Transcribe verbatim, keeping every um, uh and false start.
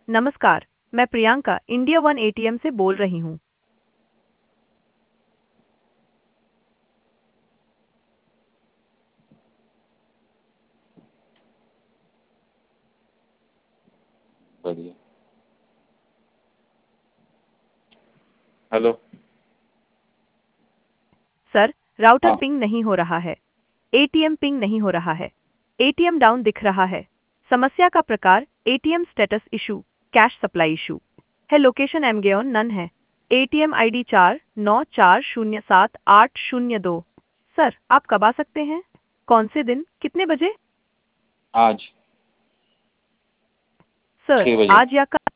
नमस्कार, मैं Priyanka India one ATM से बोल रही हूँ। बढ़िया। हेलो। सर, राउटर हाँ। पिंग नहीं हो रहा है। एटीएम पिंग नहीं हो रहा है। एटीएम डाउन दिख रहा है। समस्या का प्रकार ATM status issue, cash supply issue है। लोकेशन एमगेओन नन है। एटीएम आईडी चार नौ चार शून्य सात आठ शून्य दो। सर, आप कब आ सकते हैं? कौन से दिन, कितने बजे? आज सर, छः बजे। आज या कल?